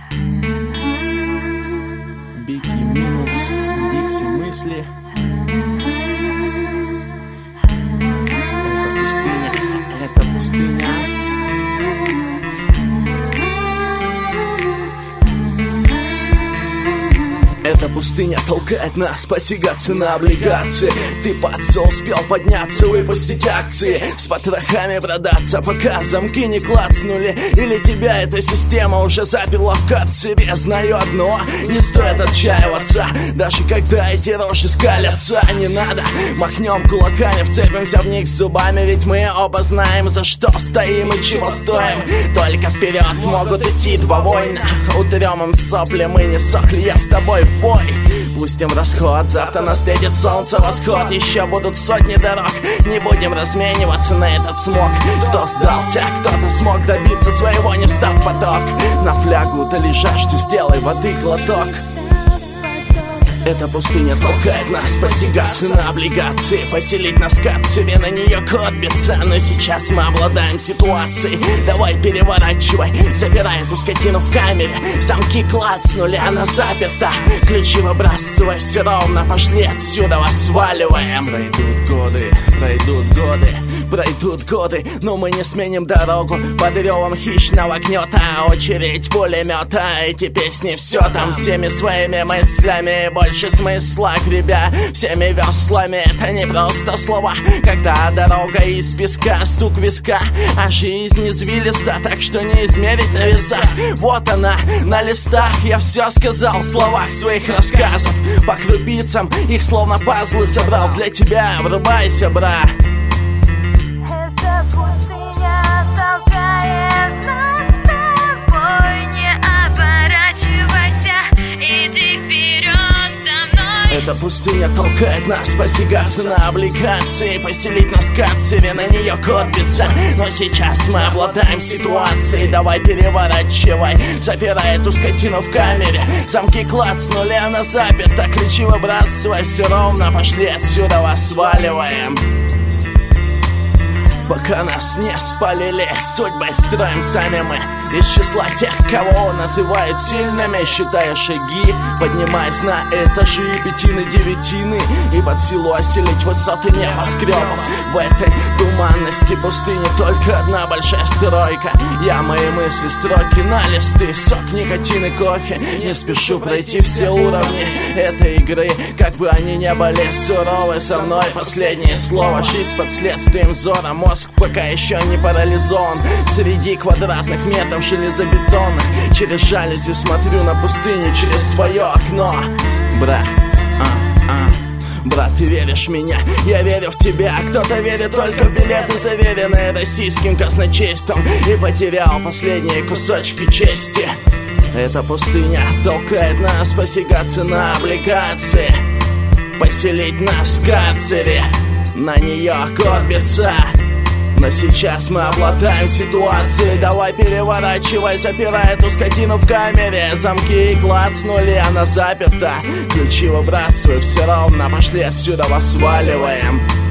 Бигги минус, Дикси мысли. Это пустыня. Эта пустыня толкает нас посягаться на облигации. Ты подсол, успел подняться, выпустить акции, с потрохами продаться, пока замки не клацнули. Или тебя эта система уже заперла в карцере. Знаю одно, не стоит отчаиваться, даже когда эти рожи скалятся. Не надо, махнем кулаками, вцепимся в них зубами, ведь мы оба знаем, за что стоим и чего стоим. Только вперед могут идти два воина. Утрем им сопли, мы не сохли, я с тобой в бой. Пустим расход, завтра нас встретит солнце восход. Еще будут сотни дорог, не будем размениваться на этот смог. Кто сдался, кто-то смог добиться своего, не встав в поток. На флягу ты лежишь, ты сделай воды глоток. Эта пустыня толкает нас посягаться на облигации, поселить нас в карцере, на нее кот биться. Но сейчас мы обладаем ситуацией, давай переворачивай, запирай эту скотину в камере. Замки клацнули, она заперта, ключи выбрасывай, все ровно, пошли отсюда, сваливаем. Пройдут годы, но мы не сменим дорогу под ревом хищного гнета. Очередь пулемета, эти песни все там всеми своими мыслями. Больше смысла, гребя всеми веслами. Это не просто слова, когда дорога из песка, стук виска, а жизнь извилиста, так что не измерить на весах. Вот она на листах, я все сказал в словах своих рассказов. По крупицам их словно пазлы собрал для тебя. Врубайся, бра. Эта пустыня толкает нас посягаться на облигации, поселить нас в карцере, на нее кот биться. Но сейчас мы обладаем ситуацией, давай переворачивай, запирай эту скотину в камере. Замки клацнули, она заперта, ключи выбрасывай, все ровно, пошли отсюда, сваливаем. Пока нас не спалили, судьбой строим сами мы из числа тех, кого называют сильными. Считая шаги, поднимаясь на этажи пятины, девятины, и под силу осилить высоты небоскребов. В этой туманности пустыни только одна большая стройка. Я мои мысли, строки на листы, сок, никотин и кофе. Не спешу пройти все уровни этой игры, как бы они ни были суровы со мной. Последнее слово, жизнь под следствием взора. Мозг пока еще не парализован. Среди квадратных метров железобетонных, через жалюзи смотрю на пустыню через свое окно. Брат, ты веришь в меня, я верю в тебя. Кто-то верит только в билеты, заверенные российским казначейством, и потерял последние кусочки чести. Эта пустыня толкает нас посягаться на облигации, поселить нас в карцере, на нее корбится. Но сейчас мы обладаем ситуацией, давай переворачивай, запирай эту скотину в камере. Замки клацнули, она заперта, ключи выбрасывай, все ровно, пошли отсюда, сваливаем.